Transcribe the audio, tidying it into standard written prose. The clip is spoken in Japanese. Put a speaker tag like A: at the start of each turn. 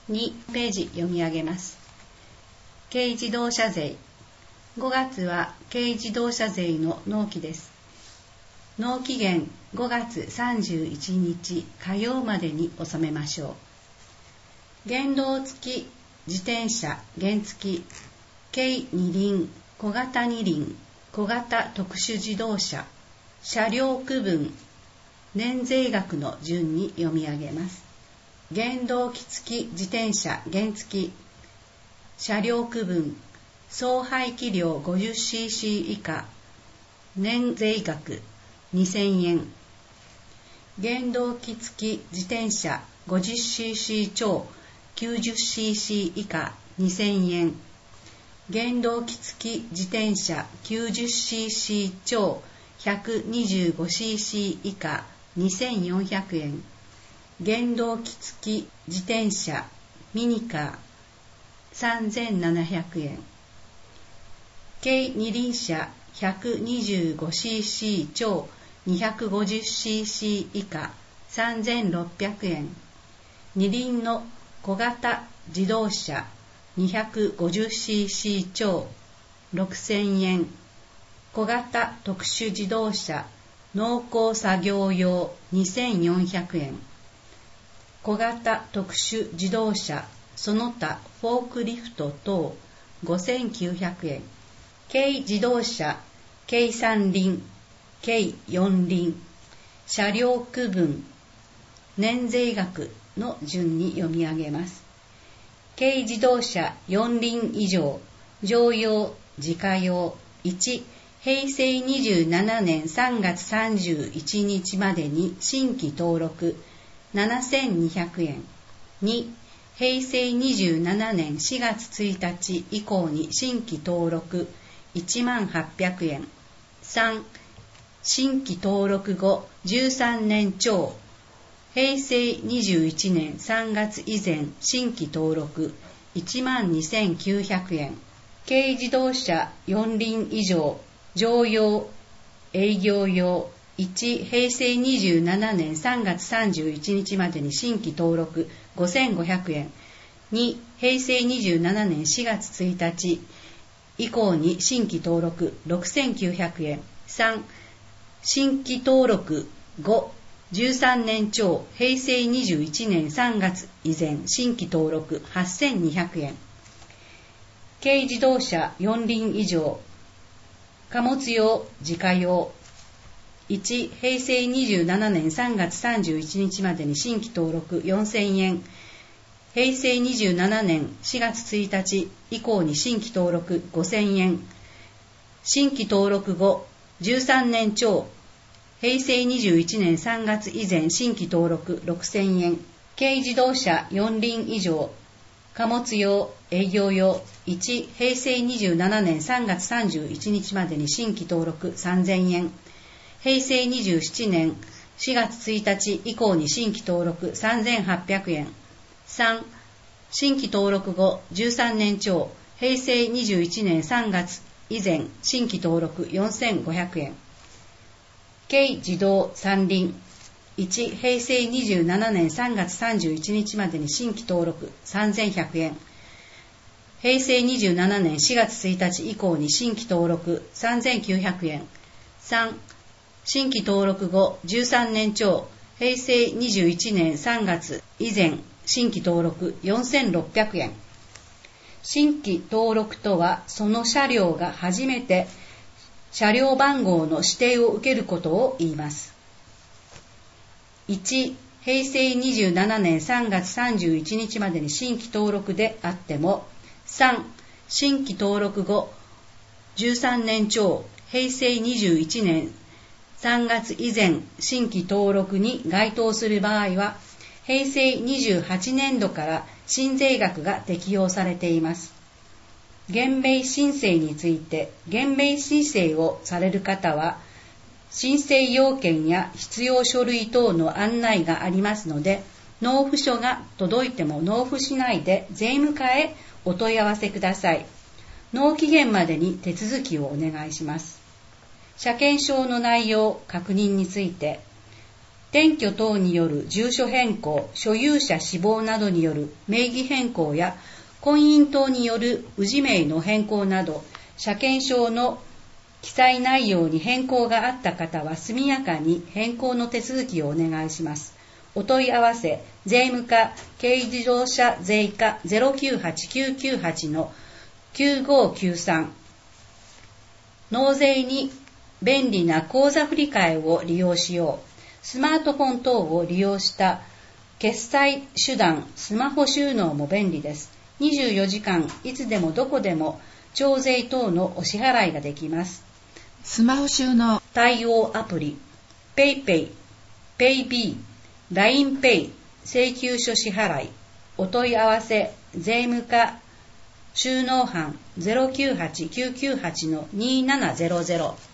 A: 2ページ読み上げます。軽自動車税。5月は軽自動車税の納期です。納期限5月31日火曜までに納めましょう。原動付き自転車原付軽二輪、小型二輪、小型特殊自動車、車両区分、年税額の順に読み上げます。原動機付き自転車原付車両区分、総排気量 50cc 以下、年税額2000円。原動機付き自転車 50cc 超 90cc 以下2000円。原動機付き自転車 90cc 超 125cc 以下2400円。原動機付き自転車ミニカー3700円。軽二輪車 125cc 超 250cc 以下3600円。二輪の小型自動車 250cc 超6000円。小型特殊自動車農耕作業用2400円。小型特殊自動車その他フォークリフト等5900円。軽自動車軽三輪、軽四輪、車両区分、年税額の順に読み上げます。軽自動車4輪以上、乗用、自家用、1、平成27年3月31日までに新規登録7200円。2、平成27年4月1日以降に新規登録10800円。3、新規登録後13年超、平成21年3月以前新規登録12900円。軽自動車4輪以上、乗用、営業用、1、平成27年3月31日までに新規登録5500円。2、平成27年4月1日以降に新規登録6900円。3、新規登録後13年超、平成21年3月以前新規登録8200円。軽自動車4輪以上、貨物用、自家用、1、平成27年3月31日までに新規登録4000円。平成27年4月1日以降に新規登録5000円。新規登録後13年超、平成21年3月以前新規登録6000円。軽自動車4輪以上、貨物用、営業用、1、平成27年3月31日までに新規登録3000円。平成27年4月1日以降に新規登録3800円。3、新規登録後13年超、平成21年3月以前新規登録4500円。軽自動三輪、1、平成27年3月31日までに新規登録3100円。平成27年4月1日以降に新規登録3900円。3、新規登録後13年超、平成21年3月以前新規登録4600円。新規登録とは、その車両が初めて車両番号の指定を受けることを言います。1、平成27年3月31日までに新規登録であっても、3、新規登録後13年超、平成21年3月以前新規登録に該当する場合は、平成28年度から新税額が適用されています。減免申請について、減免申請をされる方は、申請要件や必要書類等の案内がありますので、納付書が届いても納付しないで税務課へお問い合わせください。納期限までに手続きをお願いします。車検証の内容、確認について、 転居等による住所変更、所有者死亡などによる名義変更や婚姻等による氏名の変更など、車検証の記載内容に変更があった方は速やかに変更の手続きをお願いします。お問い合わせ、税務課軽自動車税課 098-998-9593。納税に便利な口座振替を利用しよう。スマートフォン等を利用した決済手段、スマホ収納も便利です。24時間いつでもどこでも徴税等のお支払いができます。
B: スマホ収納
A: 対応アプリ PayPay、PayB、LINEPay 請求書支払い。お問い合わせ、税務課収納班 098-998-2700